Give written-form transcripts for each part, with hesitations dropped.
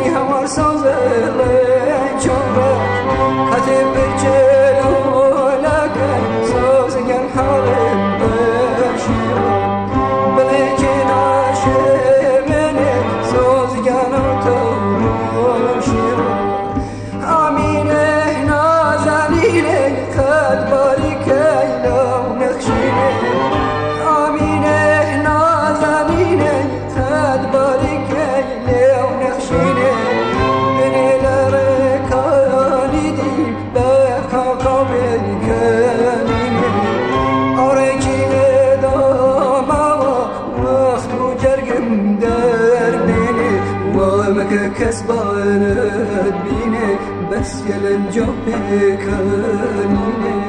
هوار سازله چوره کتی بچلو لکن سازگر حالم بشیرم بله جناشه منه سازگر تو شیرم آمینه نازنینه قد باریک ایلو نخشینه آمینه نازنینه قد باریک ایلو نخشینه بنی لرکانی دی بخاقا بکنینه آرکینه داما وقت و جرگم در بینه وامک کسبانت بینه بس یلنجا بکنینه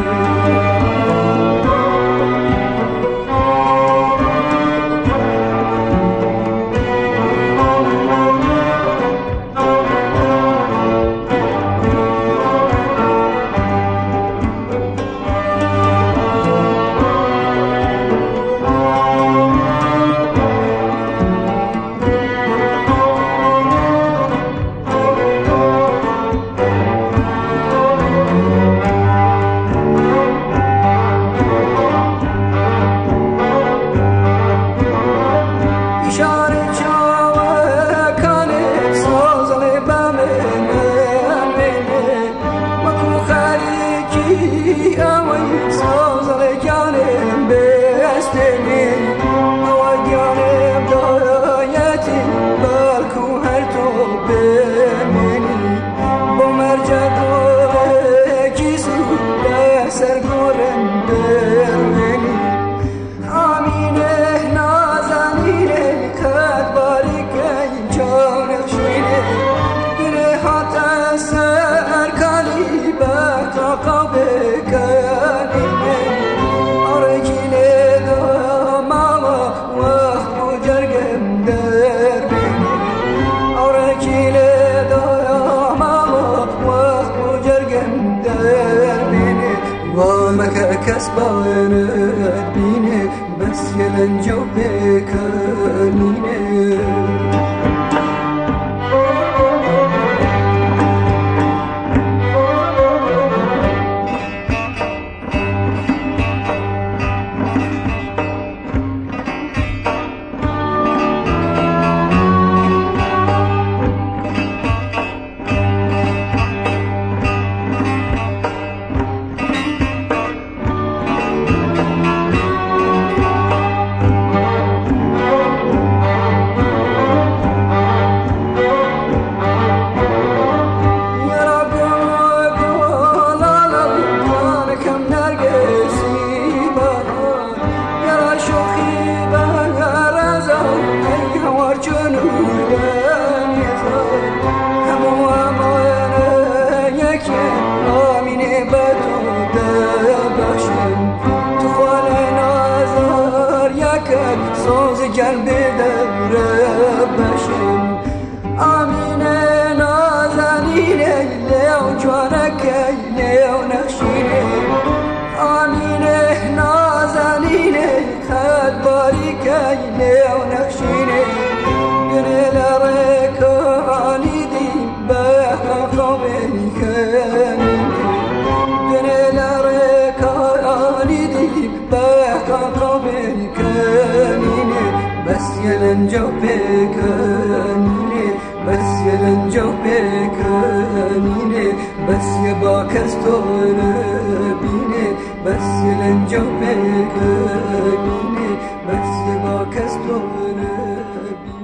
وامك كسبانت بيني بس يلنجو بكانيني سازگر به دور بشم آمینه نازنینه لیو جوانکه لیو نخشینه آمینه نازنینه خد باریکه لیو نخشینه گنه لرکانی دی بخاقا بکنینه گنه لرکانی دی بخاقا بکنینه بس يلنجو بكانيني بس يلنجو بكانيني بس يباكستون بيني بس يلنجو بكانيني بس يباكستون بيني